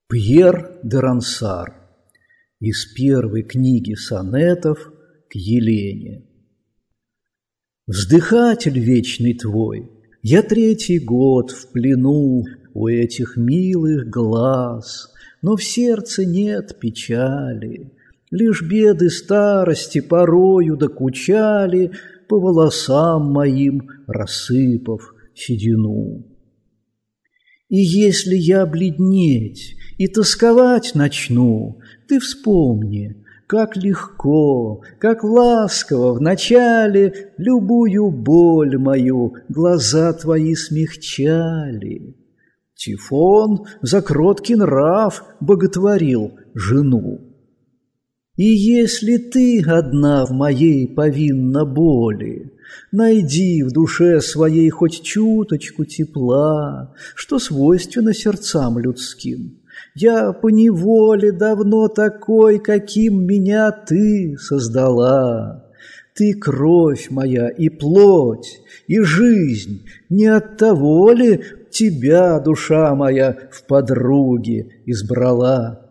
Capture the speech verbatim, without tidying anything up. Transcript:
Пьер де Рансар. Из первой книги сонетов к Елене. Вздыхатель вечный твой, я третий год в плену у этих милых глаз, но в сердце нет печали, лишь беды старости порою докучали, по волосам моим рассыпав седину. И если я бледнеть и тосковать начну, ты вспомни, как легко, как ласково вначале любую боль мою глаза твои смягчали. Тифон за кроткий нрав боготворил жену. И если ты одна в моей повинна боли, найди в душе своей хоть чуточку тепла, что свойственно сердцам людским. Я поневоле давно такой, каким меня ты создала. Ты кровь моя и плоть, и жизнь, не от того ли тебя душа моя в подруге избрала?